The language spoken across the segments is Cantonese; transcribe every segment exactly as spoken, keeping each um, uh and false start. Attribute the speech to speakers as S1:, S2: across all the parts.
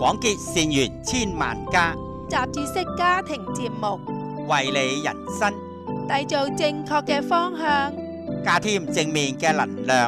S1: 廣結善緣千萬家，
S2: 雜誌式家庭節目，
S1: 為你人生
S2: 締造正確嘅方向，
S1: 加添正面嘅能量。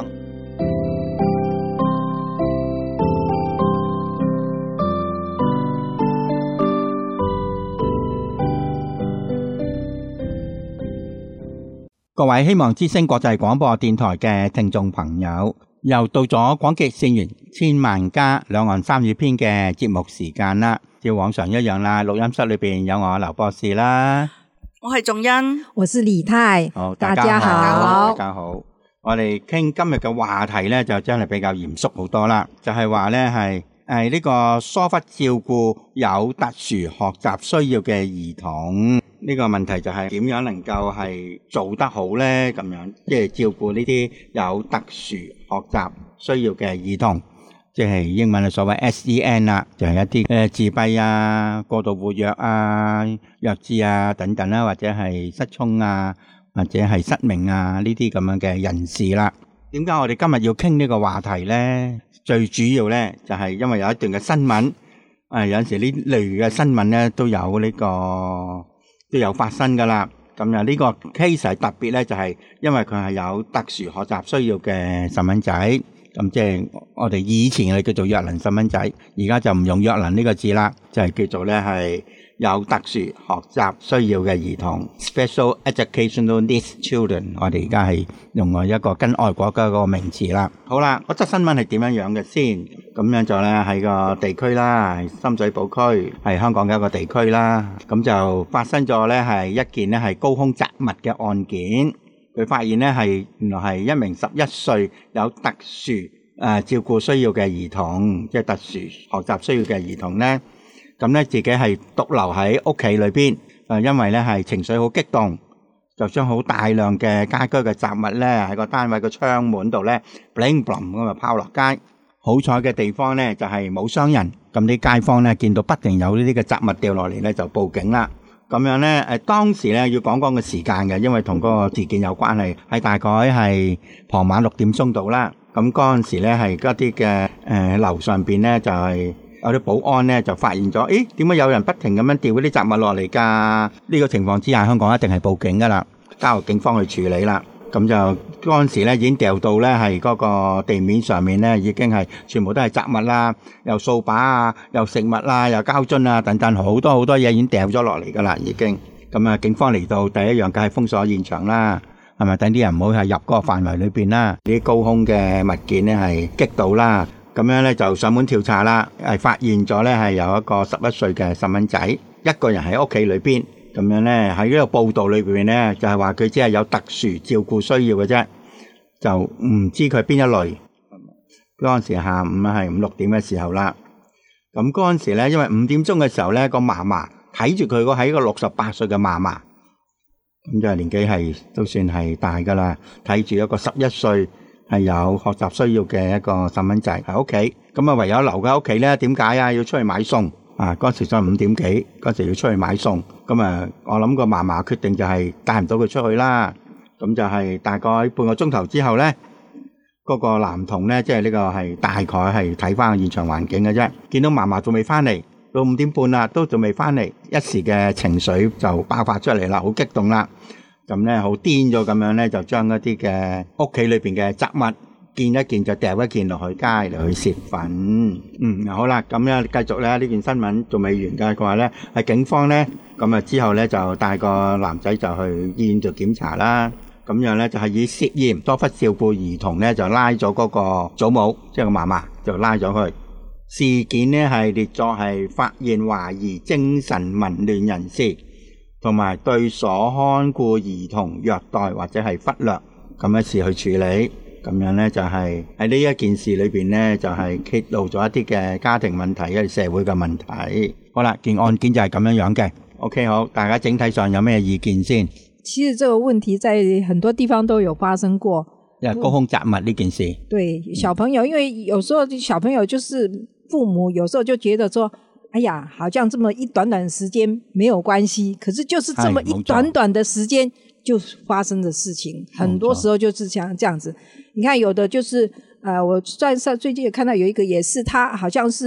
S1: 各位希望之聲國際廣播電台嘅聽眾朋友，又到咗廣結善緣千萬家兩岸三語篇嘅節目時間啦。照往常一樣啦，錄音室裏邊有我劉博士啦，
S3: 我係仲恩，
S4: 我是李太。
S1: 好，
S4: 大家好，
S1: 大家好。我哋傾今日嘅話題咧，就真係比較嚴肅好多啦。就係話咧係誒呢個疏忽照顧有特殊學習需要嘅兒童。呢個問題就係點樣能夠係做得好咧？咁樣即係照顧呢啲有特殊學習需要嘅兒童，即係英文嘅所謂 S E N 啦，就係一啲誒自閉啊、過度活躍啊、弱智啊等等啦，或者係失聰啊，或者係失明啊呢啲咁樣嘅人士啦。點解我哋今日要傾呢個話題咧？最主要咧就係因為有一段嘅新聞，誒有陣時呢類嘅新聞咧都有呢個。都有發生噶啦，咁啊呢個 case 係特別咧，就係因為佢係有特殊學習需要嘅細蚊仔，咁即係我哋以前係叫做弱能細蚊仔，而家就唔用弱能呢個字啦，就係叫做咧係有特殊學習需要嘅兒童 ，special educational needs children。我哋而家係用我一個跟外國嘅個名詞啦。好啦，嗰則新聞係點樣樣嘅先？咁樣就咧喺個地區啦，深水埗區係香港嘅一個地區啦。咁就發生咗咧係一件咧係高空擲物嘅案件。佢發現咧係原來係一名十一歲有特殊誒、呃、照顧需要嘅兒童，即係特殊學習需要嘅兒童咧。咁咧自己係獨留喺屋企裏邊，誒因為咧係情緒好激動，就將好大量嘅家居嘅雜物咧喺個單位個窗門度咧 bling bling 咁啊拋落街。好彩嘅地方咧就係冇傷人，咁啲街坊咧見到不停有呢啲嘅雜物掉落嚟咧就報警啦。咁樣咧誒當時咧要講講個時間嘅，因為同嗰個事件有關係，係大概係傍晚六點鐘度啦。咁嗰陣時咧係嗰啲嘅誒樓上邊咧就係有啲保安咧就發現咗，誒點解有人不停咁樣掉嗰啲雜物落嚟㗎？呢個情況之下，香港一定係報警㗎啦，交由警方去處理啦。咁就嗰陣時咧已經掉到咧係嗰個地面上面咧已經係全部都係雜物啦，又掃把啊，又食物啦，又膠樽啊等等，好多好多嘢已經掉咗落嚟㗎啦，已經。咁啊，警方嚟到第一樣梗係封鎖現場啦，係咪？等啲人唔好係入嗰個範圍裏邊啦。呢啲高空嘅物件咧係擊到啦，咁樣咧就上門調查啦，係發現咗咧係有一個十一歲嘅細蚊仔，一個人喺屋企裏邊。咁樣咧喺呢個報道裏邊咧就係話佢只係有特殊照顧需要嘅啫，就唔知佢邊一類。嗰陣時下午係五六點嘅時候啦，咁嗰陣時咧因為五點鐘嘅時候咧個嫲嫲睇住佢個喺個六十八歲嘅嫲嫲，咁就係年紀係都算係大噶啦，睇住一個十一歲係有學習需要嘅一個細蚊仔喺屋企，咁啊唯有留喺屋企咧，點解啊？要出去買餸。啊！嗰時就五點幾，嗰時要出去買餸，咁啊，我諗個嫲嫲決定就係帶唔到佢出去啦。咁就係大概半個鐘頭之後咧，嗰個男童咧，即係呢個係大概係睇翻個現場環境嘅啫。見到嫲嫲仲未翻嚟，到五點半啦，都仲未翻嚟，一時嘅情緒就爆發出嚟啦，好激動啦。咁咧好癲咗咁樣咧，就將一啲嘅屋企裏邊嘅雜物，見一件就掉一件落去街嚟去洩憤。嗯，好啦，咁樣繼續咧，呢件新聞仲未完㗎。佢話咧，係警方咧，咁啊之後咧就帶個男仔就去醫院做檢查啦。咁樣咧就係以涉嫌疏忽照顧兒童咧，就拉咗嗰個祖母，即係個嫲嫲，就拉咗佢。事件咧係列作係發現懷疑精神紊亂人士，同埋對所看顧兒童虐待或者係忽略咁嘅事去處理。咁樣咧就係喺呢一件事裏邊咧，就係揭露咗一啲嘅家庭問題，一啲社會嘅問題。好啦，件案件就係咁樣樣嘅。OK， 好，大家整體上有咩意見先？
S4: 其實這個問題在很多地方都有發生過。
S1: 因為高空擲物呢件事。
S4: 對，小朋友，因為有時候小朋友就是父母有時候就覺得說，哎呀，好像這麼一短短的時間沒有關係，可是就是這麼一短短的時間就發生的事情，很多時候就是像這樣子。你看有的就是呃，我在上最近也看到有一個也是他好像是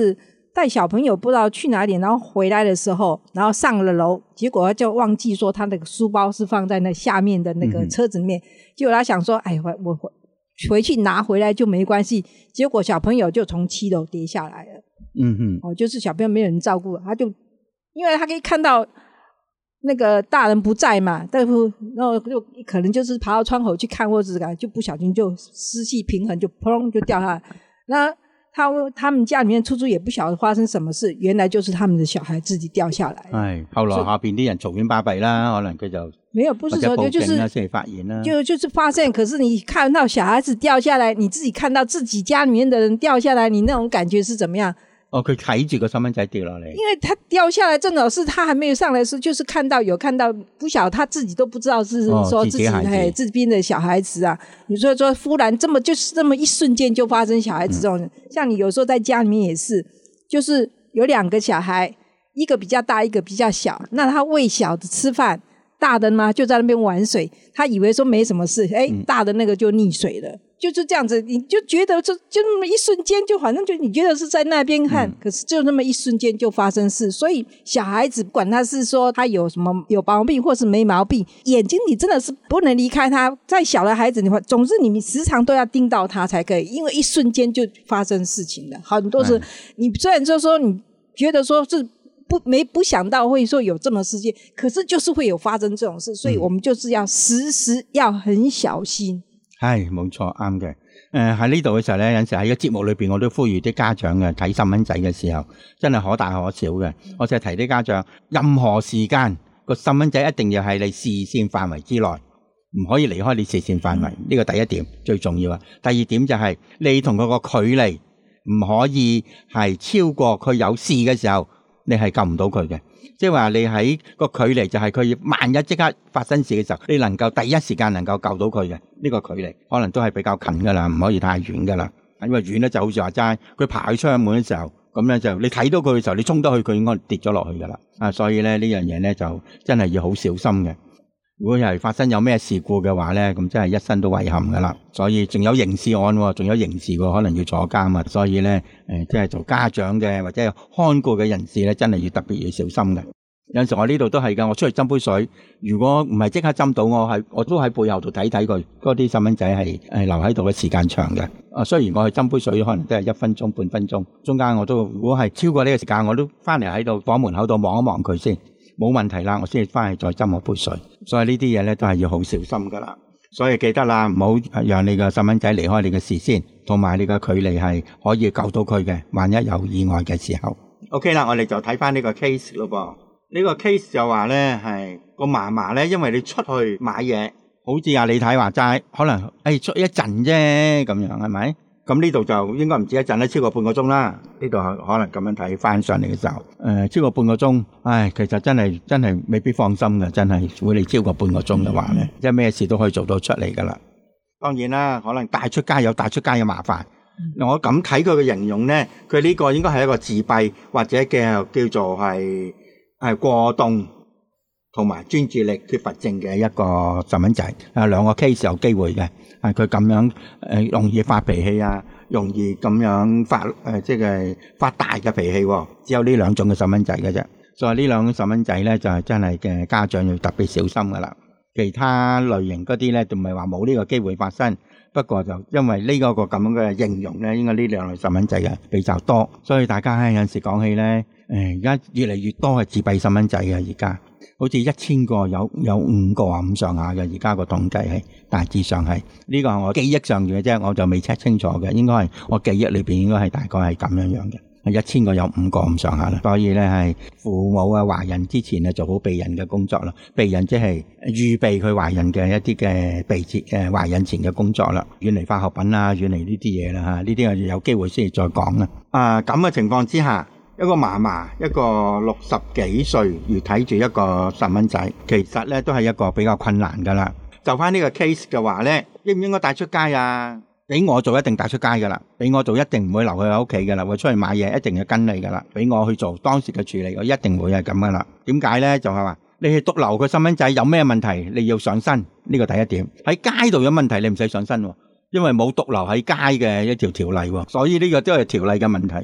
S4: 带小朋友不知道去哪里，然后回来的时候，然后上了楼，结果他就忘记说他那个书包是放在那下面的那个车子里面，嗯、结果他想说，哎，我我回去拿回来就没关系，结果小朋友就从七楼跌下来了。
S1: 嗯哼，
S4: 哦，就是小朋友没有人照顾，他就因为他可以看到那个大人不在嘛，但是然后就可能就是爬到窗口去看，或者是就不小心就失去平衡，就砰就掉下来。那他他们家里面处处也不曉得發生什麼事，原來就是他們的小孩自己掉下來。
S1: 係，後來下邊啲人嘈冤巴閉啦，可能佢就
S4: 沒有，不是說就就是
S1: 先發現啦，
S4: 就就是發現。可是你看到小孩子掉下來，你自己看到自己家裡面的人掉下來，你那種感覺是怎麼樣？
S1: 哦，佢睇住個細蚊仔掉落嚟，
S4: 因為他掉下來正好是他還沒有上來時，就是看到有看到不曉得他自己都不知道是說自己哎自邊的小孩子啊，你說說忽然這麼就是這麼一瞬間就發生小孩子這種、嗯、像你有時候在家裡面也是，就是有兩個小孩，一個比較大一個比較小，那他餵小的吃飯，大的嘛就在那邊玩水，他以為說沒什麼事，哎、嗯，大的那個就溺水了。就是這樣子，你就覺得就就那麼一瞬間，就反正就你覺得是在那邊看、嗯，可是就那麼一瞬間就發生事。所以小孩子不管他是說他有什麼有毛病或是沒毛病，眼睛你真的是不能離開他。再小的孩子，你總之你時常都要盯到他才可以，因為一瞬間就發生事情了。很多是你雖然就是說你覺得說是不沒不想到會說有這麼事件，可是就是會有發生這種事，所以我們就是要時時要很小心。
S1: 係冇錯，啱嘅。誒喺呢度嘅時候咧，有陣時喺個節目裏邊，我都呼籲啲家長嘅睇細蚊仔嘅時候，真係可大可小嘅。我就係提啲家長，任何時間個細蚊仔一定要喺你視線範圍之內，唔可以離開你視線範圍。呢、嗯、個第一點最重要啊。第二點就係、是、你同佢個距離唔可以係超過佢有事嘅時候，你係救唔到佢嘅。即係話你喺個距離就係佢萬一即刻發生事嘅時候，你能夠第一時間能夠救到佢嘅呢個距離，可能都係比較近噶啦，唔可以太遠噶啦。因為遠咧就好似話齋，佢爬去窗門嘅時候，咁咧就你睇到佢嘅時候，你衝得去佢應該跌咗落去噶啦。啊，所以咧呢樣嘢咧就真係要好小心嘅。如果係發生有咩事故嘅話咧，咁真係一生都遺憾噶啦。所以仲有刑事案喎，仲有刑事喎，可能要坐監啊。所以咧誒，即係做家長嘅或者係看顧嘅人士咧，真係要特別要小心嘅。有陣時我呢度都係㗎，我出去斟杯水，如果唔係即刻斟到，我係我都喺背後度睇睇佢，嗰啲細蚊仔係係留喺度嘅時間長嘅。啊，雖然我去斟杯水可能都係一分鐘半分鐘，中間我都如果係超過呢個時間，我都翻嚟喺度房門口度望一望佢先，冇問題啦，我先至翻去再斟我杯水。所以呢啲嘢咧都係要好小心㗎啦。所以記得啦，唔好讓你個細蚊仔離開你嘅視線，同埋你嘅距離係可以救到佢嘅，萬一有意外嘅時候。OK 啦，我哋就睇翻呢個 case 咯噃。呢個 case 就話咧係個嫲嫲咧，因為你出去買嘢，好似阿李太話齋，可能誒出一陣啫咁樣，係咪？咁呢度就應該唔止一陣啦，超過半個鐘啦。呢度可能咁樣睇翻上嚟嘅時候，誒超過半個鐘，唉，其實真係真係未必放心嘅，真係如果你超過半個鐘嘅話咧，即係咩事都可以做到出嚟噶啦。當然啦，可能帶出街有帶出街嘅麻煩。我咁睇佢嘅形容咧，佢呢個應該係一個自閉或者嘅叫做係。係過動同埋專注力缺乏症嘅一個細蚊仔，啊兩個 case 有機會嘅，係佢咁樣誒容易發脾氣啊，容易咁樣發誒即係發大嘅脾氣，只有呢兩種嘅細蚊仔嘅啫。所以呢兩種細蚊仔咧就係真係嘅家長要特別小心噶啦。其他類型嗰啲咧就唔係話冇呢個機會發生，不過就因為呢個個咁樣嘅形容咧，應該呢兩類細蚊仔嘅比較多，所以大家有陣時講起咧。誒而家越嚟越多係自閉細蚊仔嘅，而家好似一千個有有五個啊咁上下嘅，而家個統計係大致上係呢個係我記憶上嘅啫，我就未 check 清楚嘅，應該係我記憶裏邊應該係大概係咁樣樣嘅，係一千個有五個咁上下啦。所以咧係父母啊懷孕之前啊做好避孕嘅工作啦，避孕即係預備佢懷孕嘅一啲嘅備節誒懷孕前嘅工作啦，遠離化學品啊，遠離呢啲嘢啦嚇，呢啲我有機會先至再講啦。啊咁嘅情況之下。一個嫲嫲，一個六十幾歲而睇住一個細蚊仔，其實咧都係一個比較困難噶啦。就翻呢個 case 嘅話咧，應唔應該帶出街啊？俾我做一定帶出街噶啦，俾我做一定唔會留佢喺屋企噶啦，會出去買嘢一定要跟你噶啦，俾我去做當時嘅處理，我一定會係咁噶啦。點解咧？就係話你去獨留個細蚊仔有咩問題，你要上身，呢個第一點。喺街度有問題，你唔使上身喎，因為冇獨留喺街嘅一條條例喎，所以呢個都係條例嘅問題喎。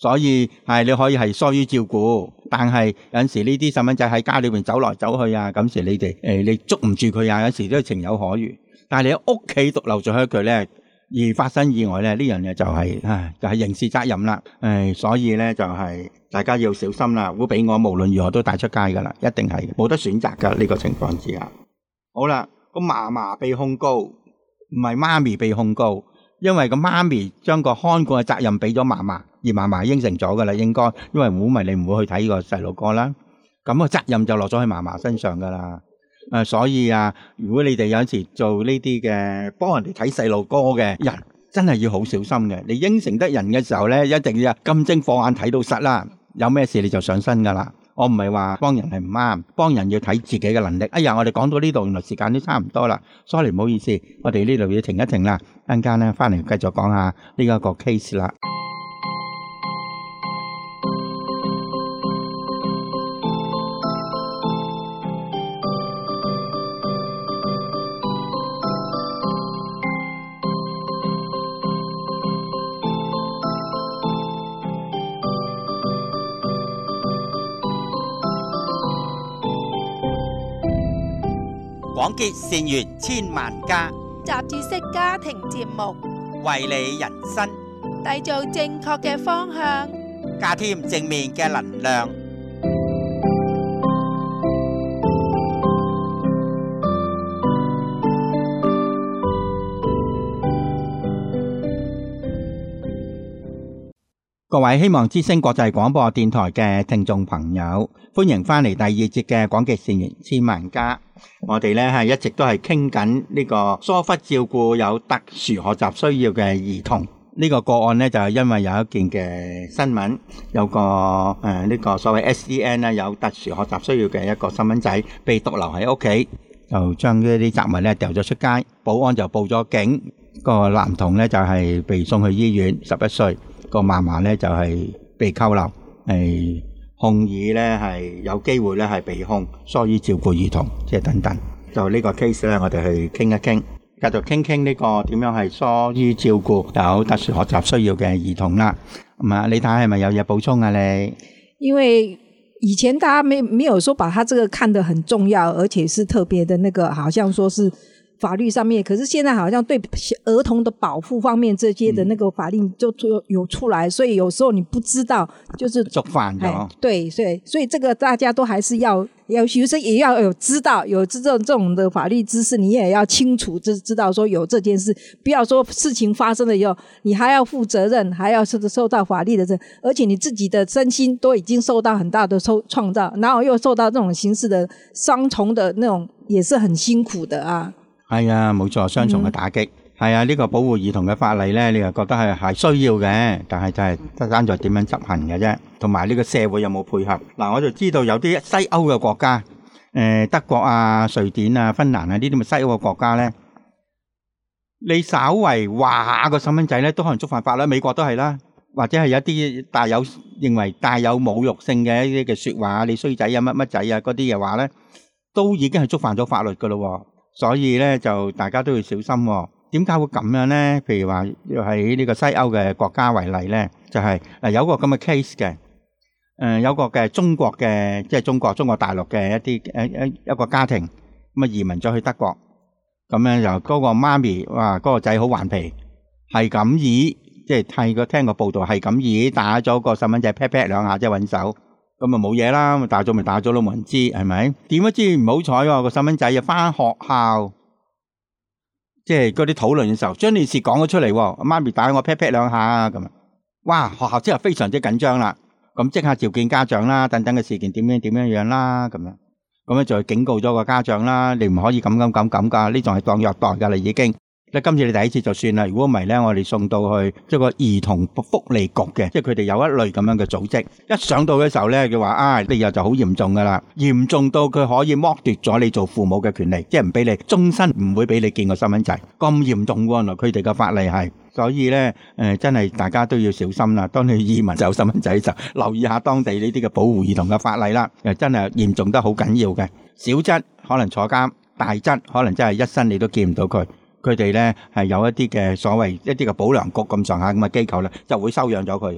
S1: 所以係你可以係疏於照顧，但係有陣時呢啲細蚊仔喺家裏邊走來走去啊，咁時你哋誒、呃、你捉唔住佢啊，有時都係情有可原。但係你喺屋企獨留咗佢咧，而發生意外咧，呢樣嘢就係、是、唉就係、是、刑事責任啦。誒，所以咧就係、是、大家要小心啦。如果俾我無論如何都帶出街㗎啦，一定係冇得選擇㗎呢、這個情況之下。好啦，個嫲嫲被控告，唔係媽咪被控告。因為個媽咪將個看管嘅責任俾咗嫲嫲，而嫲嫲應承咗噶啦，應該，因為如果唔係你唔會去睇個細路哥啦，咁個責任就落咗喺嫲嫲身上噶啦。誒、呃，所以啊，如果你哋有陣時做呢啲嘅幫人哋睇細路哥嘅人，真係要好小心嘅。你應承得人嘅時候咧，一定要金睛火眼睇到實啦，有咩事你就上身噶啦。我唔係話幫人係唔啱，幫人要睇自己嘅能力。哎呀，我哋講到呢度，原來時間都差唔多啦。sorry， 唔好意思，我哋呢度要停一停啦。一陣間咧，翻嚟繼續講下呢一個 case 啦。
S3: 廣結善緣千萬家，
S2: 雜誌式家庭節目，
S3: 為你人生
S2: 締造正確嘅方向，
S3: 加添正面嘅能量。
S1: 各位希望之聲國際廣播電台嘅聽眾朋友，歡迎翻嚟第二節嘅廣結善緣千萬家。我哋咧係一直都係傾緊呢個疏忽照顧有特殊學習需要嘅兒童呢個個案咧，就係因為有一件嘅新聞，有個誒呢個所謂 S E N 咧有特殊學習需要嘅一個細蚊仔被獨留喺屋企，就將呢啲雜物咧掉咗出街，保安就報咗警，個男童咧就係被送去醫院，十一歲。個嫲嫲咧就係被扣留，係控以咧係有機會咧係被控疏於照顧兒童，即係等等。就呢個 case 咧，我哋去傾一傾，繼續傾傾呢個點樣係疏於照顧有特殊學習需要嘅兒童啦。咁啊，你睇係咪有嘢補充啊？你
S4: 因為以前大家沒沒有說把他這個看得很重要，而且是特別的那個，好像說是法律上面，可是現在好像對兒童的保護方面這些的那個法令就有出來，所以有時候你不知道就是
S1: 觸犯咗。
S4: 對，所以所以這個大家都還是要要學生也要有知道有這種這種的法律知識，你也要清楚知知道說有這件事，不要說事情發生了以後你還要負責任，還要受受到法律的責任，而且你自己的身心都已經受到很大的受創造，然後又受到這種形式的雙重的那種，也是很辛苦的啊。
S1: 係啊，冇錯，雙重嘅打擊。係、嗯、啊，呢、這個保護兒童嘅法例咧，你又覺得係係需要嘅，但係就係得爭在點樣執行嘅啫，同埋呢個社會有冇配合。嗱，我就知道有啲西歐嘅國家，誒、呃、德國啊、瑞典啊、芬蘭啊呢啲咪西歐嘅國家咧，你稍為話下個細蚊仔咧，都可能觸犯法律。美國都係啦，或者係有一啲帶有認為帶有侮辱性嘅一啲嘅説話，你衰仔啊、乜乜仔啊嗰啲嘅話咧，都已經係觸犯咗法律噶咯。所以咧就大家都要小心喎。點解會咁樣咧？譬如話喺呢個西歐嘅國家為例咧，就係誒有個咁嘅 case 嘅，誒有個嘅中國嘅即係中國中國大陸嘅一啲誒一一個家庭咁啊移民咗去德國，咁樣就嗰個媽咪哇嗰個仔好頑皮，係咁以即係睇個聽個報道係咁以打咗個細蚊仔 pat pat 兩下即係揾手。咁啊冇嘢啦，打咗咪打咗咯，冇人知係咪？點不知唔好彩喎，個細蚊仔又翻學校，即係嗰啲討論嘅時候，將件事講咗出嚟，媽咪打我 pat pat 兩下咁啊！哇，學校之後非常之緊張啦，咁即刻召見家長啦，等等嘅事件點樣點樣樣啦，咁樣，咁咧就警告咗個家長啦，你唔可以咁咁咁咁噶，呢種係當虐待噶啦已經。今次你第一次就算啦，如果唔係咧，我哋送到去即係個兒童福利局嘅，即係佢哋有一類咁樣嘅組織。一上到嘅時候咧，佢話啊，你又就好嚴重噶啦，嚴重到佢可以剝奪咗你做父母嘅權利，即係唔俾你終身唔會俾你見個細蚊仔，咁嚴重喎。原來佢哋嘅法例係，所以咧誒、呃、真係大家都要小心啦。當你移民有細蚊仔就留意下當地呢啲嘅保護兒童嘅法例啦。誒真係嚴重得好緊要嘅，小則可能坐監，大則可能真係一生你都見唔到佢。佢哋咧係有一啲嘅所謂一啲嘅保良局咁上下咁嘅機構咧，就會收養咗佢噶啦。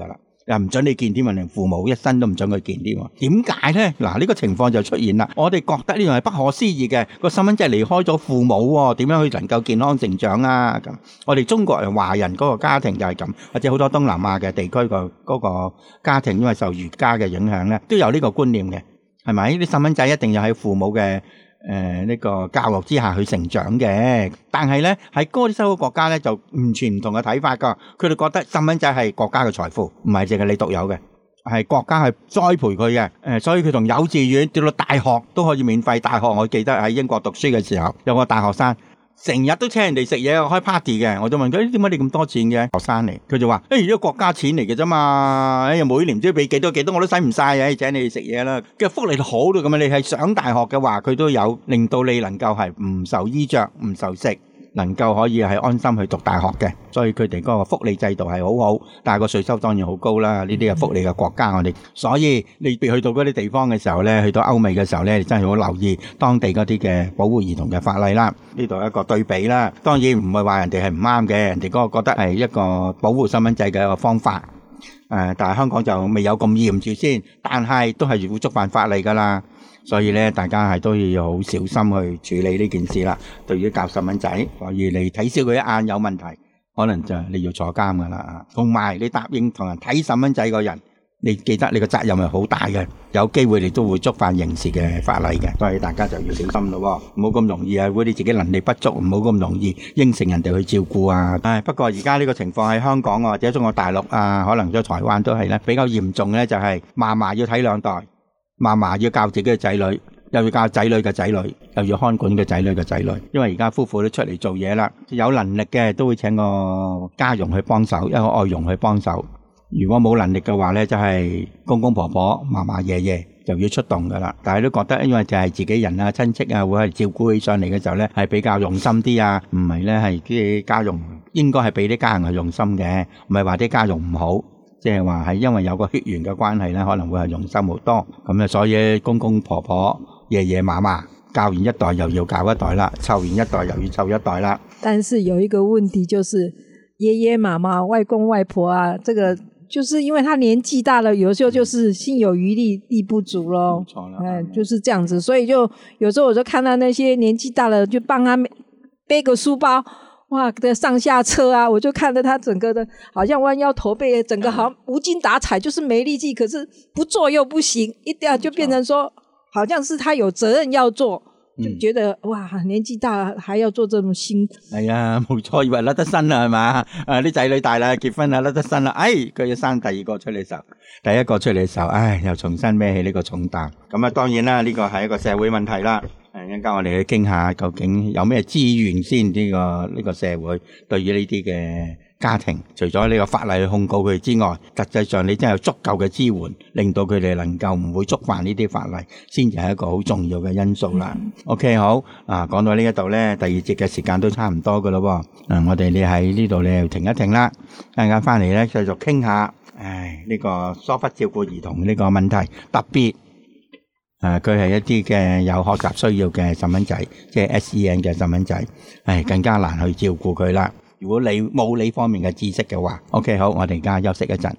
S1: 又唔准你見添啊，連父母一生都唔准佢見添喎。點解咧？嗱，呢個情況就出現啦。我哋覺得呢樣係不可思議嘅，個細蚊仔離開咗父母喎，點樣去能夠健康成長啊？咁我哋中國人華人嗰個家庭就係咁，或者好多東南亞嘅地區個嗰個家庭，因為受儒家嘅影響咧，都有呢個觀念嘅，係咪？啲細蚊仔一定要喺父母嘅誒呢個教育之下去成長嘅，但係咧喺嗰啲西方國家咧就完全唔同嘅睇法噶，佢哋覺得細蚊仔係國家嘅財富，唔係淨係你獨有嘅，係國家係栽培佢嘅，誒，所以佢從幼稚園到到大學都可以免費。大學我記得喺英國讀書嘅時候，有個大學生成日都請人哋食嘢開 party 嘅，我就問佢點解你咁多錢嘅？學生嚟，佢就話誒，呢個國家錢嚟嘅啫嘛，誒，每年都要俾幾多幾多，我都使唔晒嘅，請你哋食嘢啦。嘅福利好到咁啊，你係上大學嘅話，佢都有令到你能夠係唔受衣着、唔受食，能夠可以係安心去讀大學嘅。所以佢哋嗰個福利制度係好好，但係個稅收當然好高啦。呢啲係福利嘅國家，我哋所以你去到嗰啲地方嘅時候咧，去到歐美嘅時候咧，你真係好留意當地嗰啲嘅保護兒童嘅法例啦。呢度一個對比啦，當然唔係話人哋係唔啱嘅，人哋嗰個覺得係一個保護細蚊仔嘅一個方法。誒，但係香港就未有咁嚴住先，但係都係會觸犯法例噶啦。所以咧，大家係都要好小心去處理呢件事啦。對於教細蚊仔，所以你睇小佢一眼有問題，可能就你要坐監噶啦。同埋你答應同人睇細蚊仔個人，你記得你個責任係好大嘅，有機會你都會觸犯刑事嘅法例嘅，所以大家就要小心咯。唔好咁容易啊，如果你自己能力不足，唔好咁容易應承人哋去照顧啊。唉，不過而家呢個情況喺香港啊，或者中國大陸啊，可能喺台灣都係咧比較嚴重咧，就係嫲嫲要睇兩代。嫲嫲要教自己嘅仔女，又要教仔女嘅仔女，又要看管嘅仔女嘅仔女。因為而家夫婦都出嚟做嘢啦，有能力嘅都會請個家傭去幫手，一個外傭去幫手。如果冇能力嘅話咧，就係公公婆婆、嫲嫲爺爺就要出動噶啦。大家都覺得，因為就係自己人啊、親戚啊，會係照顧起上嚟嘅時候咧，係比較用心啲啊。唔係咧，係啲家傭應該係俾啲家人係用心嘅，唔係話啲家傭唔好。即係話係因為有個血緣嘅關係咧，可能會係用心好多。咁咧，所以公公婆婆、爺爺嫲嫲教完一代又要教一代啦，湊完一代又要湊一代啦。
S4: 但是有一個問題就是爺爺嫲嫲、外公外婆啊，這個就是因為他年紀大了，有時候就是心有餘力力不足咯。
S1: 冇錯啦，
S4: 嗯，就是這樣子。所以就有時候我就看到那些年紀大了，就幫他背個書包。哇的上下車啊，我就看着他整個的好像彎腰駝背，整個好像無精打采，就是沒力氣，可是不做又不行，一定要就變成說好像是他有責任要做，就覺得、嗯、哇年紀大還要做這麼辛苦。係啊，冇錯，以為甩得身啦係嘛，誒啲仔女大啦結婚啦甩得身啦，哎佢要生第二個出嚟時候，第一個出嚟時候，唉又重新孭起呢個重擔。咁啊當然啦，呢個係一個社會問題啦。誒，一陣間我哋去傾下，究竟有咩資源先？呢個呢個社會對於呢啲嘅家庭，除咗呢個法例去控告佢之外，實際上你真係有足夠嘅支援，令到佢哋能夠唔會觸犯呢啲法例，先至係一個好重要嘅因素啦。OK， 好啊，講到呢一度咧，第二節嘅時間都差唔多噶咯。嗱，我哋你喺呢度你又停一停啦，一陣間翻嚟咧繼續傾下，唉，呢個疏忽照顧兒童呢個問題，特別。誒，佢係一啲嘅有學習需要嘅細蚊仔，即係 S E N 嘅細蚊仔，誒，更加難去照顧佢啦。如果你冇呢方面嘅知識嘅話 ，OK， 好，我哋而家休息一陣。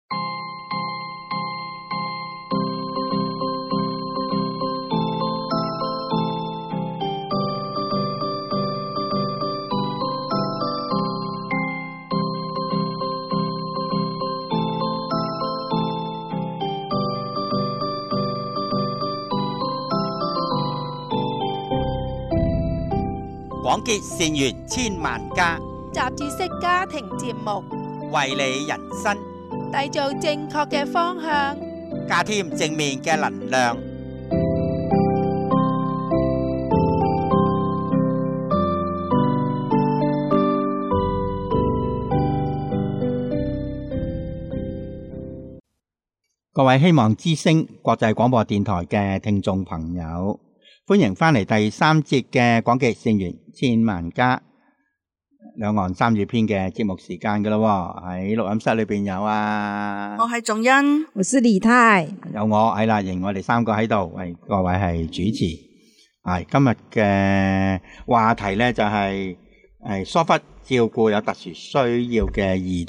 S3: 廣結善緣千萬家，
S2: 雜誌式家庭節目，
S3: 為你人生
S2: 締造正確嘅方向，
S3: 加添正面嘅能量。
S1: 各位希望之聲國際廣播電台嘅聽眾朋友，歡迎翻嚟第三節嘅廣結善緣千萬家兩岸三語篇嘅節目時間噶啦，喺錄音室裏邊有啊，
S5: 我係仲恩，
S4: 我是李太，
S1: 有我喺啦，仍我哋三個喺度為各位係主持。係今日嘅話題咧就係、是、係疏忽照顧有特殊需要嘅兒童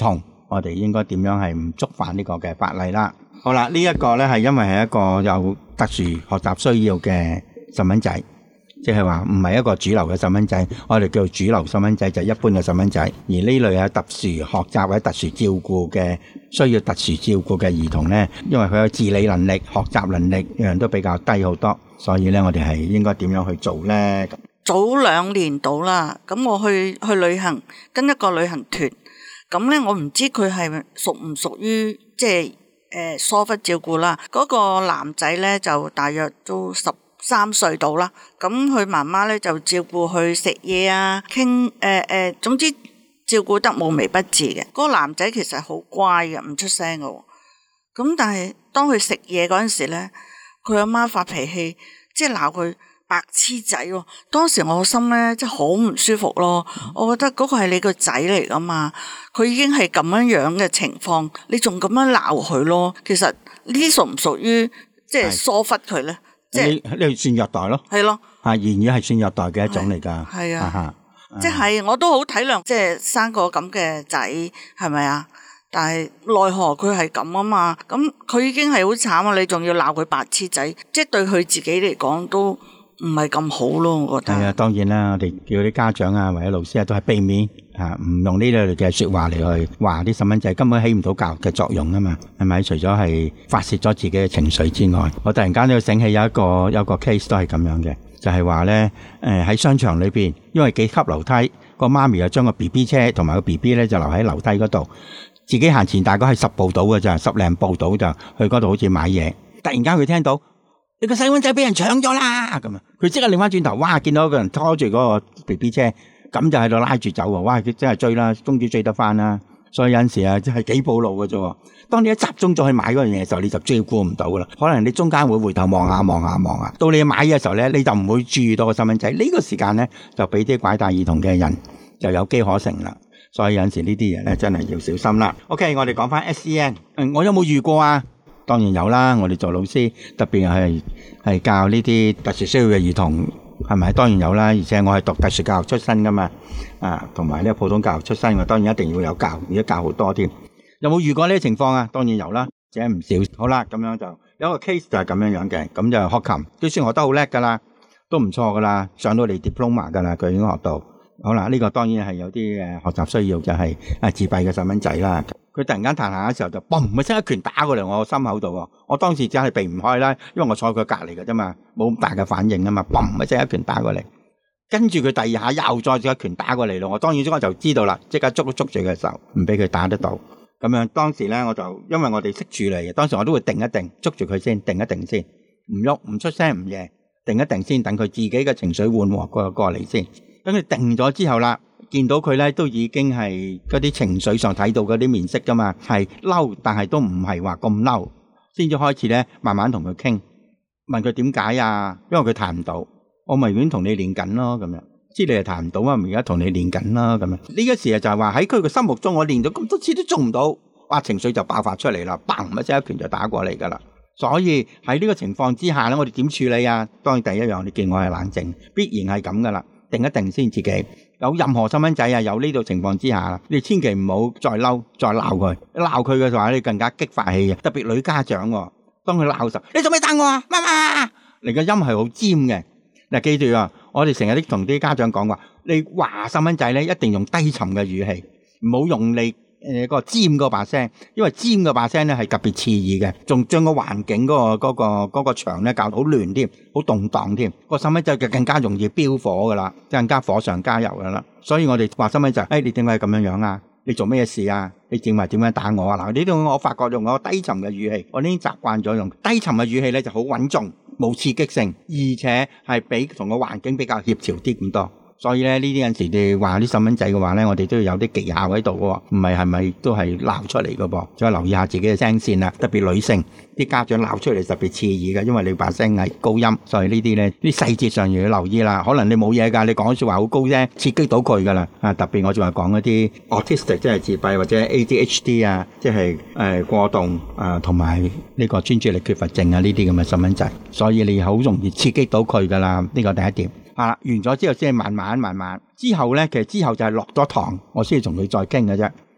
S1: 我哋應該點樣係唔觸犯呢個嘅法例啦。好啦，呢、這、一個咧係因為係一個有特殊學習需要嘅細蚊仔，即係話唔係一個主流嘅細蚊仔，我哋叫做主流細蚊仔就係一般嘅細蚊仔，而呢類有特殊學習或者特殊照顧嘅需要特殊照顧嘅兒童咧，因為佢有自理能力、學習能力樣樣都比較低好多，所以咧我哋係應該點樣去做咧？
S5: 早兩年到啦，咁我去去旅行，跟一個旅行團，咁咧我唔知佢係屬唔屬於即係誒疏忽照顧啦。嗰、那個男仔咧就大約都十三歲到啦，咁佢媽媽咧就照顧佢食嘢啊，傾誒誒，總之照顧得無微不至嘅。嗰、那個男仔其實好乖嘅，唔出聲嘅。咁但係當佢食嘢嗰陣時咧，佢阿媽發脾氣，即係鬧佢白痴仔喎。當時我心咧真係好唔舒服咯。我覺得嗰個係你個仔嚟噶嘛，佢已經係咁樣樣嘅情況，你仲咁樣鬧佢咯。其實呢啲屬唔屬於即係疏忽佢咧？即係
S1: 呢呢算虐待咯，
S5: 係咯，
S1: 啊言語係算虐待嘅一種嚟㗎，
S5: 係啊，
S1: 啊
S5: 即係我都好體諒，即係生個咁嘅仔係咪啊？但係奈何佢係咁啊嘛，咁佢已經係好慘啊！你仲要鬧佢白痴仔，即係對佢自己嚟講都唔係咁好咯，我覺得。係
S1: 啊，當然啦，我哋叫啲家長啊或者老師啊都係避免啊，唔用呢類嘅説話嚟去話啲細蚊仔，根本起唔到教育嘅作用啊嘛，係咪？除咗係發泄咗自己嘅情緒之外，我突然間都要醒起有一個有一個 case 都係咁樣嘅，就係話咧誒喺商場裏邊，因為幾級樓梯，個媽咪又將個 B B 車同埋個 B B 咧就留喺樓梯嗰度，自己行前大概係十步到嘅咋，十零步到就去嗰度好似買嘢，突然間佢聽到，你個細蚊仔俾人搶咗啦！咁啊，佢即刻擰翻轉頭，哇！見到一個人拖住嗰個 B B 車，咁就喺度拉住走喎。哇！佢真係追啦，終於追得翻啦。所以有陣時啊，真係幾步路嘅啫。當你一集中咗去買嗰樣嘢嘅時候，你就照顧唔到噶啦。可能你中間會回頭望下望下望下，到你買嘢嘅時候咧，你就唔會注意到個細蚊仔。呢、這個時間咧，就俾啲拐帶兒童嘅人就有機可乘啦。所以有陣時呢啲嘢咧，真係要小心啦。OK， 我哋講翻 S E N， 嗯，我有冇遇過啊？當然有啦，我哋做老師特別係係教呢啲特殊需要嘅兒童，係咪？當然有啦，而且我係讀特殊教育出身噶嘛，啊，同埋呢個普通教育出身，我當然一定要有教，而家教好多添。有冇遇過呢啲情況啊？當然有啦，而且唔少。好啦，咁樣就有一個 case 就係咁樣樣嘅，咁就學琴，都算學得好叻噶啦，都唔錯噶啦，上到嚟 diploma 噶啦，佢已經學到。好啦，呢、這個當然係有啲誒學習需要，就係誒自閉嘅細蚊仔啦。佢突然間彈下嘅時候就嘣一聲一拳打過嚟我心口度喎，我當時真係避唔開啦，因為我坐佢隔離嘅啫嘛，冇咁大嘅反應啊嘛，嘣一聲一拳打過嚟，跟住佢第二下又再一拳打過嚟咯，我當然即刻就知道啦，即刻捉捉住佢嘅手，唔俾佢打得到。咁樣當時咧我就因為我哋識處理嘅，當時我都會定一定，捉住佢先，定一定先，唔喐唔出聲唔嘢，定一定先，等佢自己嘅情緒緩和過過嚟先。等佢定咗之後啦，見到佢咧都已經係嗰啲情緒上睇到嗰啲面色噶嘛，係嬲，但係都唔係話咁嬲，先至開始咧慢慢同佢傾，問佢點解啊？因為佢彈唔到，我咪已經同你練緊咯，咁樣知你係彈唔到啊，咪而家同你練緊啦，咁樣呢個時啊就係話喺佢嘅心目中，我練咗咁多次都做唔到，哇情緒就爆發出嚟啦，砰一聲一拳就打過嚟噶啦。所以喺呢個情況之下咧，我哋點處理啊？當然第一樣，你見我係冷靜，必然係咁噶啦。定一定先自己，有任何細蚊仔啊，有呢度情況之下，你千祈唔好再嬲，再鬧佢。鬧佢嘅話，你更加激發氣嘅。特別女家長，當佢鬧嘅時候，你做咩打我啊？媽媽，你個音係好尖嘅。嗱，記住啊，我哋成日都同啲家長講話，你話細蚊仔咧，一定用低沉嘅語氣，唔好用你誒個尖嗰把聲，因為尖嗰把聲咧係特別刺耳嘅，仲將個環境嗰個嗰個嗰個場咧搞到好亂添，好動盪添，個細蚊仔就更加容易飆火噶啦，更加火上加油噶啦。所以我哋話細蚊仔，誒你點解咁樣樣啊？你做咩事啊？你正話點樣打我啊？嗱，呢度我發覺用我低沉嘅語氣，我已經習慣咗用低沉嘅語氣咧，就好穩重，冇刺激性，而且係比同個環境比較協調啲咁多。所以咧呢啲有陣時你話啲細蚊仔嘅話咧，我哋都要有啲技巧喺度嘅，唔係係咪都係鬧出嚟嘅噃？再留意下自己嘅聲線啦，特別女性啲家長鬧出嚟特別刺耳嘅，因為你把聲係高音，所以呢啲咧啲細節上要留意啦。可能你冇嘢㗎，你講嘅説話好高啫，刺激到佢㗎啦。啊，特別我仲係講一啲 autistic 即係自閉或者 A D H D 啊，即係誒過動啊，同埋呢個專注力缺乏症啊呢啲咁嘅細蚊仔，所以你好容易刺激到佢㗎啦。呢個第一點。啊，完咗之後先係慢慢慢慢，之後咧其實之後就係落咗堂，我先至同佢再傾嘅啫。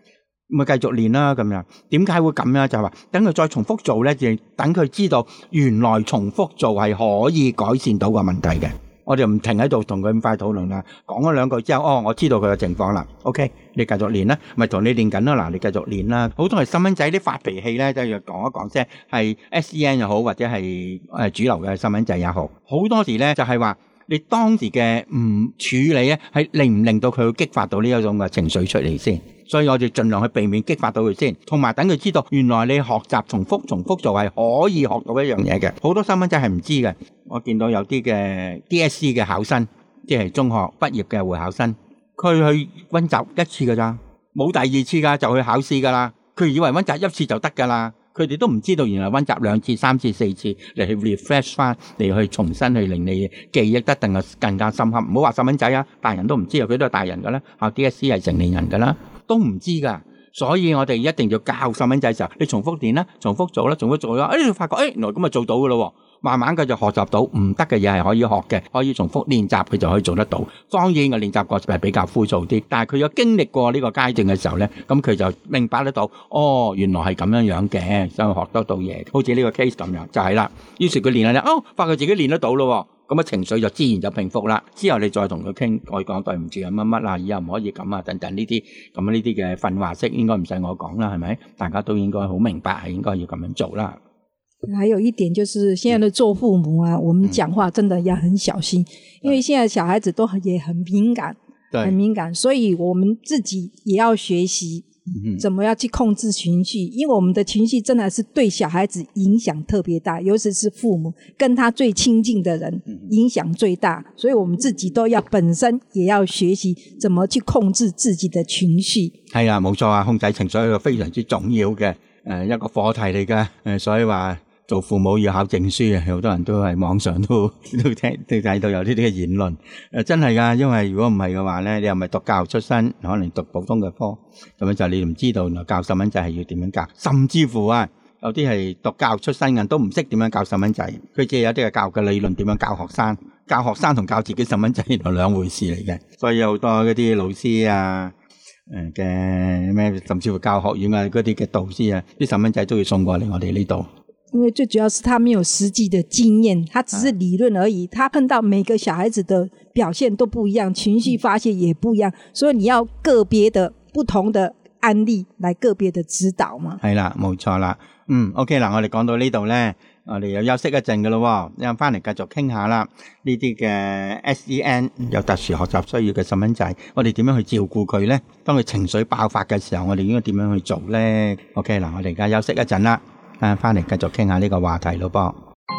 S1: 咪繼續練啦咁樣。點解會咁咧？就係話等佢再重複做咧，就等佢知道原來重複做係可以改善到個問題嘅。我哋唔停喺度同佢咁快討論啦，講咗兩句之後，哦，我知道佢嘅情況啦 ，OK， 你繼續練啦，咪同你練緊啦，嗱，你繼續練啦。好多係細蚊仔啲發脾氣咧，就要講一講聲，係 S E N 又好，或者係誒主流嘅細蚊仔也好，好多時咧就係話你當時嘅唔處理咧，係令唔令到佢會激發到呢一種嘅情緒出嚟先。所以我哋盡量去避免激發到佢先，同埋等佢知道原來你學習重複重複做係可以學到一樣嘢嘅。好多細蚊仔係唔知嘅。我見到有啲嘅 D S C 嘅考生，即係中學畢業嘅會考生，佢去溫習一次㗎咋，冇第二次㗎就去考試㗎啦。佢以為溫習一次就得㗎啦，佢哋都唔知道原來溫習兩次、三次、四次嚟去 refresh 翻，嚟去重新去令你記憶得更更加深刻。唔好話細蚊仔啊，大人都唔知啊，佢都係大人㗎啦，考 D S C 係成年人㗎啦。都唔知噶，所以我哋一定要教細蚊仔嘅時候，你重複練啦，重複做啦，重複做啦，誒，你發覺誒，原來咁就做到噶咯，慢慢佢就學習到唔得嘅嘢係可以學嘅，可以重複練習佢就可以做得到。當然個練習過程係比較枯燥啲，但係佢有經歷過呢個階段嘅時候咧，咁佢就明白得到，哦，原來係咁樣樣嘅，所以學得到嘢。好似呢個 case 咁樣，就係啦。於是佢練下咧，哦，發覺自己練得到咯。咁啊情緒就自然就平復啦。之後你再同佢傾，我講對唔住啊乜乜啦，以後唔可以咁啊等等呢啲咁呢啲嘅訓話式，應該唔使我講啦，係咪？大家都應該好明白係應該要咁樣做啦。
S4: 還有一點就是現在的做父母啊，嗯、我們講話真的要很小心，嗯、因為現在小孩子都也很敏感，很敏感，所以我們自己也要學習怎麼樣去控制情緒，因為我們的情緒真的是對小孩子影響特別大，尤其是父母跟他最親近的人影響最大，所以我們自己都要本身也要學習怎麼去控制自己的情緒。係啊，冇錯啊，控制情緒係一個非常之重要嘅誒一個課題嚟嘅誒，所以話做父母要考證書啊，好多人都係網上都都聽都睇到有呢啲嘅言論誒，真係噶，因為如果唔係嘅話咧，你又唔係讀教育出身，可能讀普通嘅科，咁樣就你唔知道原來教細蚊仔係要點樣教，甚至乎啊，有啲係讀教育出身嘅都唔識點樣教細蚊仔，佢只係有啲係教育嘅理論點樣教學生，教學生同教自己細蚊仔原來兩回事嚟嘅，所以有好多嗰啲老師啊誒嘅咩，甚至乎教學院啊嗰啲嘅導師啊，啲細蚊仔都要送過嚟我哋呢度。因為最主要是他沒有實際的經驗，他只是理論而已，他碰到每個小孩子的表現都不一樣，情緒發洩也不一樣，所以你要個別的不同的案例來個別的指導嘛。係啦，冇錯啦。嗯 OK 嗱，我哋講到呢度咧，我哋又休息一陣噶咯，一陣翻嚟繼續傾下啦。呢啲嘅 S E N 有特殊學習需要嘅細蚊仔，我哋點樣去照顧佢咧？當佢情緒爆發嘅時候，我哋應該點樣去做咧 ？OK 嗱，我哋而家休息一陣啦。啊，翻嚟繼續傾下呢個話題咯噃。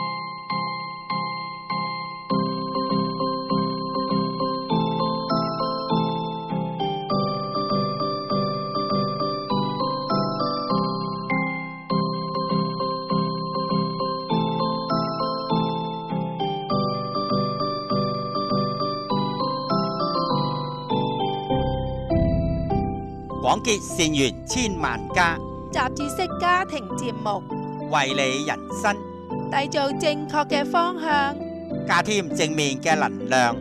S3: 廣結善緣千萬家，
S2: 雜誌式家庭節目，
S3: 為你人生
S2: 締造正確嘅方向，
S3: 加添正面嘅能量。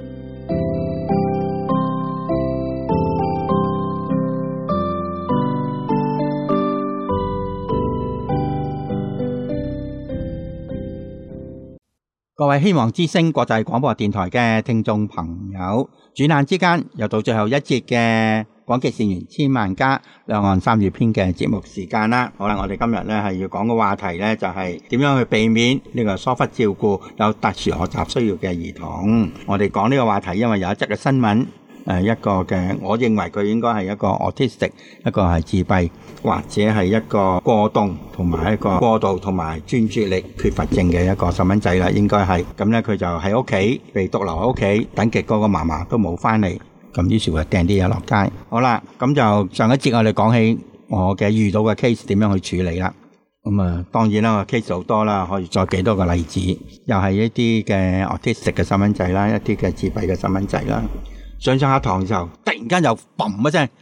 S1: 各位希望之聲國際廣播電台嘅聽眾朋友，轉眼之間又到最後一節嘅廣結善緣千萬家兩岸三語篇嘅節目時間啦。好啦，我哋今日咧係要講嘅話題咧就係點樣去避免呢個疏忽照顧有特殊學習需要嘅兒童。我哋講呢個話題，因為有一則嘅新聞，誒一個嘅，我認為佢應該係一個 autistic， 一個係自閉，或者係一個過動同埋一個過度同埋專注力缺乏症嘅一個細蚊仔啦，應該係咁咧。佢就喺屋企被獨留喺屋企，等極嗰個嫲嫲都冇翻嚟。咁於是會掟啲嘢落街。好啦，咁就上一節我哋講起我嘅遇到嘅 case 點樣去處理啦。咁啊，當然啦，我 case 好多啦，可以再幾多個例子，又係一啲嘅 autistic 嘅細蚊仔啦，一啲嘅自閉嘅細蚊仔啦。上上下堂嘅時候，突然間又砰一聲，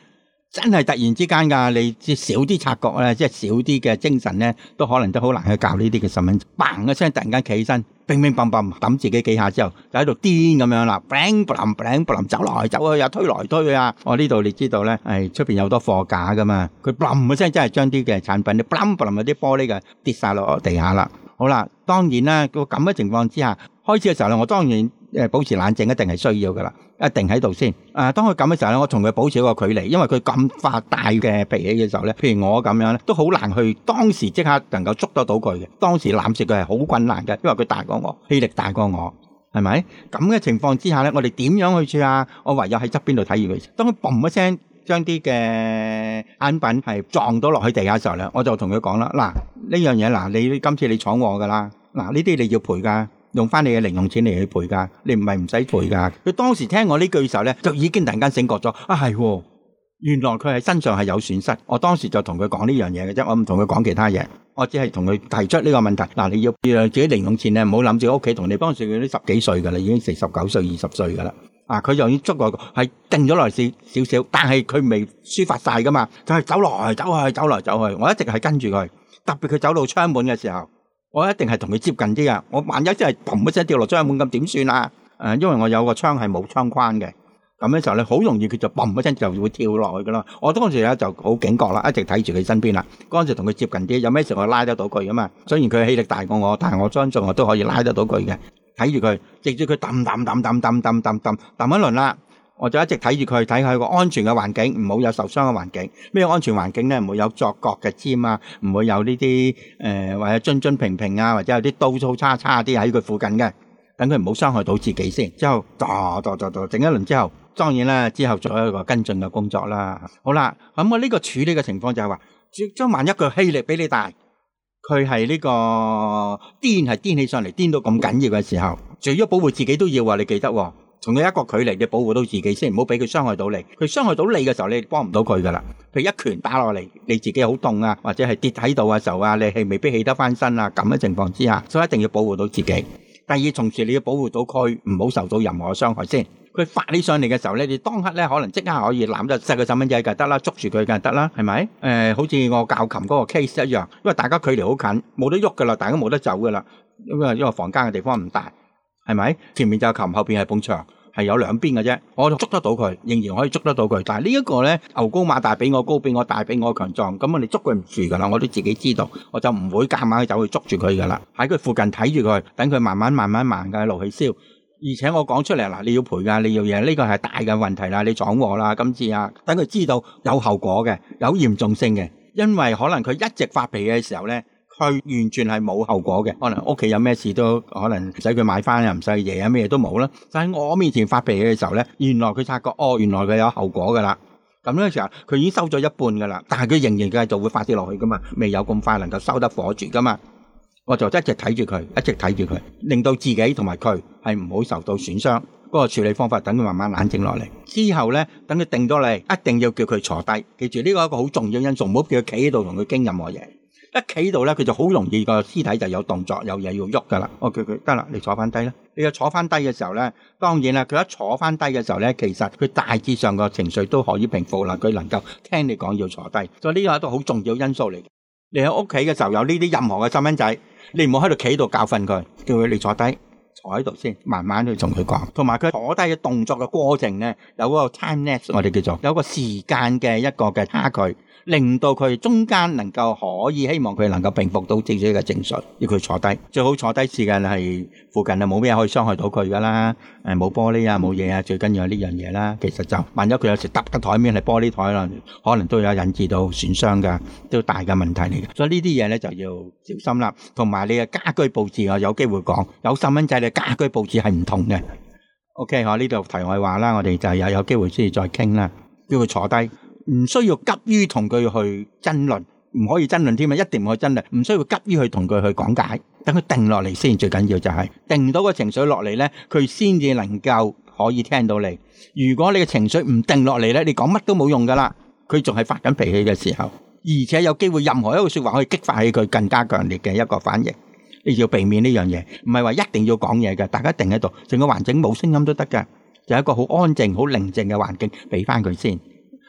S1: 真係突然之間㗎，你即少啲察覺咧，即係少啲嘅精神咧，都可能都好難去教呢啲嘅細蚊仔。嘭一聲突然間企起身，乒乒乓乓揼自己幾下之後，就喺度癲咁樣啦 ，bling bling bling bling 走來走去啊，推來推去啊。我呢度你知道咧，係出邊有好多貨架㗎嘛，佢嘭一聲真係將啲嘅產品，你 bling bling 嗰啲玻璃嘅跌晒落地下啦。好啦，當然啦，個咁嘅情況之下，開始嘅時候咧，我當然誒保持冷靜一定係需要噶啦，一定喺度先。啊，當佢咁嘅時候咧，我同佢保持一個距離，因為佢咁發大嘅脾氣嘅時候咧，譬如我咁樣咧，都好難去當時即刻能夠捉得到佢嘅。當時攬住佢係好困難嘅，因為佢大過我，氣力大過我，係咪？咁嘅情況之下咧，我哋點樣去處啊？我唯有喺側邊度睇住佢。當佢嘣一聲將啲嘅產品係撞到落去地下嘅時候咧，我就同佢講啦，嗱，呢樣嘢嗱，你今次你闖我噶啦，嗱，呢啲你要賠噶，用翻你嘅零用錢嚟去賠噶，你唔係唔使賠噶。佢當時聽我呢句嘅時候咧，就已經突然間醒覺咗，啊係，原來佢係身上係有損失。我當時就同佢講呢樣嘢嘅啫，我唔同佢講其他嘢，我只係同佢提出呢個問題。嗱，你要自己零用錢咧，唔好諗住屋企同你當時佢都十幾歲噶啦，已經成十九歲、二十歲噶啦。啊！佢就已經捉過，係定咗落嚟少少，但係佢未抒發晒噶嘛，就係走來走去，走來走去。我一直係跟住佢，特別佢走到窗門嘅時候，我一定係同佢接近啲啊！我萬一真係砰一聲掉落窗門咁點算啊？誒，因為我有個窗係冇窗框嘅，咁嘅時候咧，好容易佢就砰一聲就會跳落去噶啦。我當時咧就好警覺啦，一直睇住佢身邊啦。嗰陣時同佢接近啲，有咩時候我拉得到佢噶嘛？雖然佢氣力大過我，但係我相信我都可以拉得到佢嘅。睇住佢，直住佢揼揼揼揼揼揼揼揼揼一輪啦，我就一直睇住佢，睇下個安全嘅環境，唔好有受傷嘅環境。咩安全環境咧？唔會有作角嘅尖啊，唔會有呢啲誒或者津津平平啊，或者有啲刀粗叉叉啲喺佢附近嘅，等佢唔好傷害到自己先。之後，噠噠噠噠整一輪之後，當然啦，之後做一個跟進嘅工作啦。好啦，咁我呢個處理嘅情況就係話，將萬一佢氣力比你大。佢係呢個癲係癲起上嚟，癲到咁緊要嘅時候，除咗保護自己都要啊！你記得喎，從佢一個距離你保護到自己先，唔好俾佢傷害到你。佢傷害到你嘅時候，你幫唔到佢噶啦。譬如一拳打落嚟，你自己好凍啊，或者係跌喺度嘅時候啊，你係未必起得翻身啊。咁嘅情況之下，所以一定要保護到自己。第二，同時你要保護到佢，唔好受到任何傷害先。佢發起上嚟嘅時候咧，你當刻咧可能即刻可以攬咗細個細蚊仔就得啦，捉住佢就得啦，係咪？誒、呃，好似我教琴嗰個 case 一樣，因為大家距離好近，冇得喐噶啦，大家冇得走噶啦，因為因為房間嘅地方唔大，係咪？前面就係琴，後邊係埲牆，係有兩邊嘅啫。我捉得到佢，仍然可以捉得到佢。但係呢一個咧，牛高馬大，比我高，比我大，比我強壯，咁我哋捉佢唔住噶啦，我都自己知道，我就唔會夾硬去走去捉住佢噶啦，喺佢附近睇住佢，等佢慢慢慢慢慢嘅一路去燒。而且我講出嚟嗱，你要賠噶，你要嘢，呢個係大嘅問題啦，你闖禍啦，今次啊，等佢知道有後果嘅，有嚴重性嘅，因為可能佢一直發脾氣嘅時候咧，佢完全係冇後果嘅，可能屋企有咩事都可能唔使佢買翻，又唔使嘢啊，咩嘢都冇啦。但喺我面前發脾氣嘅時候咧，原來佢察覺，哦，原來佢有後果噶啦。咁呢個時候佢已經收咗一半噶啦，但係佢仍然繼續會發泄落去噶嘛，未有咁快能夠收得火住噶嘛。我就一直睇住佢，一直睇住佢，令到自己同埋佢係唔好受到損傷。嗰個處理方法，等佢慢慢冷靜落嚟。之後咧，等佢定咗嚟，一定要叫佢坐低。記住呢個係一個好重要因素，唔好叫佢企喺度同佢傾任何嘢。一企喺度咧，佢就好容易個屍體就有動作，有嘢要喐噶啦。我叫佢得啦，你坐翻低啦。你要坐翻低嘅時候咧，當然啦，佢一坐翻低嘅時候咧，其實佢大致上個情緒都可以平復啦。佢能夠聽你講要坐低，所以呢個係一個好重要因素嚟。你喺屋企嘅時候有呢啲任何嘅細蚊仔，你唔好喺度企喺度教訓佢，叫佢你坐低，坐喺度先，慢慢去同佢講。同埋佢坐低嘅動作嘅過程咧，有嗰個 time lapse，我哋叫做有個時間嘅一個嘅差距，令到佢中間能夠可以希望佢能夠平復到自己嘅情緒。要佢坐低，最好坐低時間係附近啊冇咩可以傷害到佢噶啦，誒冇玻璃啊冇嘢啊，最緊要係呢樣嘢啦。其實就萬一佢有時揼個台面係玻璃台啦，可能都有引致到損傷噶，都大嘅問題嚟嘅。所以呢啲嘢咧就要小心啦。同埋你嘅家居佈置我有機會講，有細蚊仔你家居佈置係唔同嘅。OK， 我呢度題外話啦，我哋就有有機會先至再傾啦。叫佢坐低。唔需要急於同佢去爭論，唔可以爭論添啊！一定唔可以爭論，唔需要急於去同佢去講解，等佢定落嚟先。最緊要就係定到個情緒落嚟咧，佢先至能夠可以聽到你。如果你嘅情緒唔定落嚟咧，你講乜都冇用噶啦。佢仲係發緊脾氣嘅時候，而且有機會任何一個說話可以激發起佢更加強烈嘅一個反應。你要避免呢樣嘢，唔係話一定要講嘢嘅，大家定喺度，成個環境冇聲音都得噶，就係一個好安靜、好寧靜嘅環境俾翻佢先。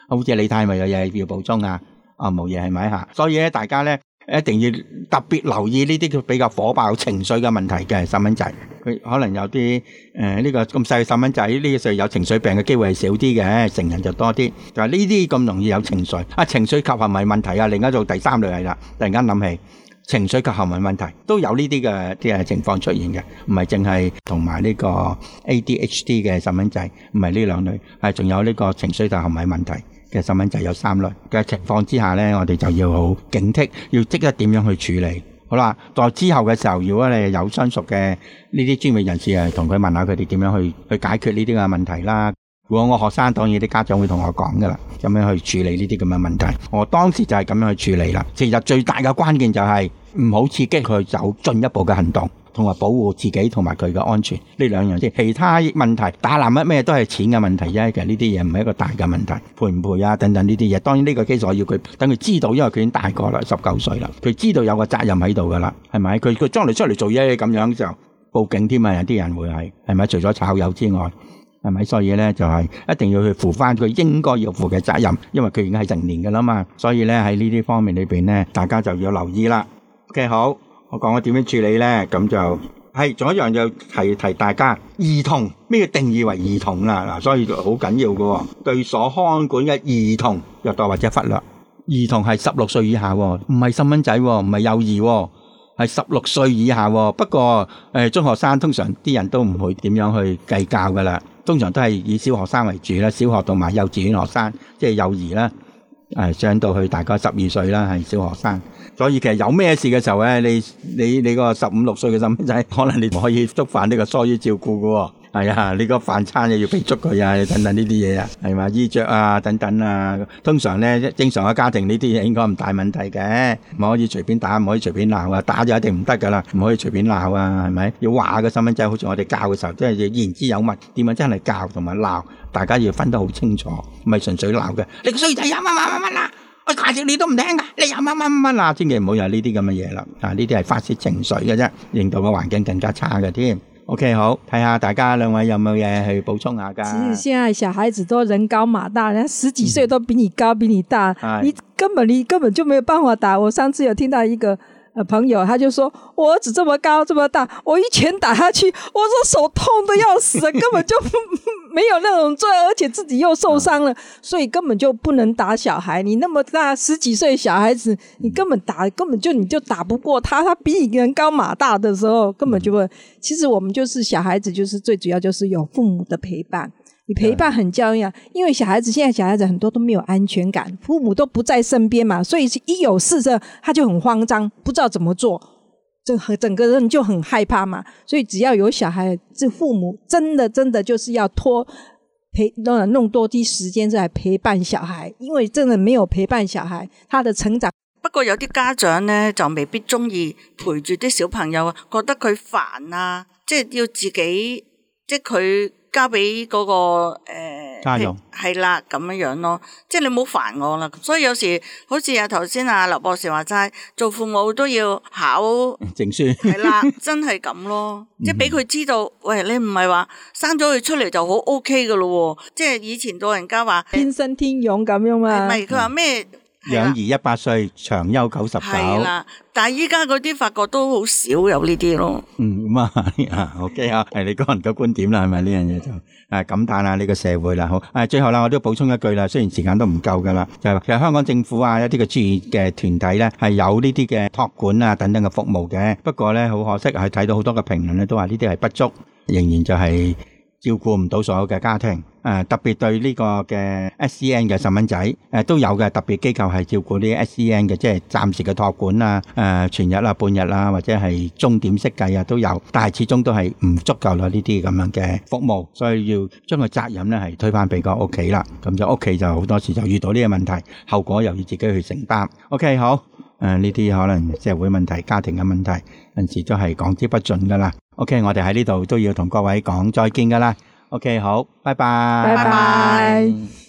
S1: 好似李太咪有嘢要補充啊？啊冇嘢係咪嚇？所以咧大家咧一定要特別留意呢啲比較火爆情緒嘅問題嘅細蚊仔，佢可能有啲誒呢個咁細嘅細蚊仔呢個時候有情緒病嘅機會係少啲嘅，成人就多啲。就係呢啲咁容易有情緒啊，情緒及行為問題啊，另一種第三類係啦，突然間諗起。情緒及行為問題都有呢啲嘅啲嘅情況出現嘅，唔係淨係同埋呢個 A D H D 嘅細蚊仔，唔係呢兩類，係仲有呢個情緒及行為問題嘅細蚊仔有三類嘅情況之下呢，我哋就要好警惕，要即刻點樣去處理。好啦，在之後嘅時候，如果你有相熟嘅呢啲專業人士啊，同佢問下佢哋點樣去去解決呢啲嘅問題啦。如果我學生，當然啲家長會同我講噶啦，咁樣去處理呢啲咁嘅問題。我當時就係咁樣去處理啦。其實最大嘅關鍵就係唔好刺激佢走進一步嘅行動，同埋保護自己同埋佢嘅安全呢兩樣先。其他問題打爛乜咩都係錢嘅問題啫。其實呢啲嘢唔係一個大嘅問題，賠唔賠啊等等呢啲嘢。當然呢個基礎我要佢等佢知道，因為佢已經大個啦，十九歲啦，佢知道有個責任喺度噶啦，係咪？佢佢將來出嚟做嘢咁樣就報警添啊！有啲人會係係咪？除咗炒魷之外。係咪？所以咧就係一定要去負翻佢應該要負嘅責任，因為佢已經係成年㗎啦嘛。所以咧喺呢啲方面裏邊咧，大家就要留意啦。OK， 好，我講我點樣處理咧，咁就係仲有一樣就提提大家，兒童咩定義為兒童啦？嗱，所以好緊要嘅，對所看管嘅兒童虐待或者忽略。兒童係十六歲以下，唔係細蚊仔，唔係幼兒，係十六歲以下。不過誒，中學生通常啲人都唔會點樣去計較㗎啦。通常都係以小學生為主啦，小學同埋幼稚園學生，即係幼兒啦，誒上到去大概十二歲啦，係小學生。所以其實有咩事嘅時候咧，你你你個十五六歲嘅細蚊仔，可能你唔可以觸犯呢個疏於照顧嘅喎。係啊，你個飯餐又要俾足佢啊，等等呢啲嘢啊，係嘛，衣着啊等等啊。通常咧，正常嘅家庭呢啲嘢應該唔大問題嘅，唔可以隨便打，唔可以隨便鬧啊，打就一定唔得噶啦，唔可以隨便鬧啊，係咪？要話個細蚊仔，好似我哋教嘅時候，即係要言之有物，點樣真係教同埋鬧，大家要分得好清楚，唔係純粹鬧嘅。你個衰仔有乜乜乜乜啦，我介紹你都唔聽噶，你有乜乜乜乜啦，千祈唔好有呢啲咁嘅嘢啦。啊，呢啲係發泄情緒嘅啫，令到個環境更加差嘅添。OK， 好，睇下大家兩位有冇嘢去補充下噶？
S4: 其實現在小孩子都人高馬大，人家十幾歲都比你高，嗯、比你大，
S1: 哎、
S4: 你根本你根本就沒有辦法打。我上次有聽到一個呃朋友，他就說我兒子這麼高這麼大，我一拳打下去，我說手痛得要死，根本就沒有那種罪，而且自己又受傷了，所以根本就不能打小孩。你那麼大十幾歲小孩子，你根本打根本就你就打不過他，他比你人高馬大的時候，根本就會。其實我們就是小孩子，就是最主要就是有父母的陪伴，你陪伴很重要，因為小孩子現在小孩子很多都沒有安全感，父母都不在身邊嘛，所以一有事這他就很慌張，不知道怎麼做。整整個人就很害怕嘛，所以只要有小孩，這父母真的真的就是要拖陪弄多啲時間來陪伴小孩，因為真的沒有陪伴小孩，他的成長。
S5: 不過有啲家長呢就未必中意陪住啲小朋友，覺得佢煩啊，即係要自己，即係佢交俾嗰、那個誒、呃、
S1: 家用
S5: 係啦咁樣樣咯，即係你唔好煩我啦。所以有時好似啊頭先啊劉博士話齋，做父母都要考
S1: 證書，
S5: 係啦，真係咁咯，即係俾佢知道，喂，你唔係話生咗佢出嚟就好 OK 噶咯，即係以前老人家話
S4: 天生天養咁樣嘛，
S5: 係咪佢話咩？
S1: 養兒一百歲，長憂九十九。
S5: 係啦，但係依家嗰啲發覺都好少有呢啲咯。
S1: 嗯，咁啊，OK 啊，係你個人嘅觀點啦，係咪呢樣嘢就誒感嘆下呢個社會啦。好，誒最後啦，我都要補充一句啦，雖然時間都唔夠噶啦，就係其實香港政府啊一啲嘅專業嘅團體咧係有呢啲嘅託管啊等等嘅服務嘅，不過咧好可惜係睇到好多嘅評論咧都話呢啲係不足，仍然就係照顧唔到所有嘅家庭。誒特別對呢個嘅 S E N 嘅細蚊仔誒都有嘅，特別機構係照顧啲 S E N 嘅，即係暫時嘅託管啊、誒全日啊、半日啊，或者係鐘點式計啊都有，但係始終都係唔足夠啦呢啲咁樣嘅服務，所以要將個責任咧係推返俾個屋企啦。咁就屋企就好多時就遇到呢個問題，後果又要自己去承擔。OK， 好，誒呢啲可能社會問題、家庭嘅問題，有時都係講之不盡噶啦。OK， 我哋喺呢度都要同各位講再見噶啦。OK， 好，拜拜，
S4: 拜拜。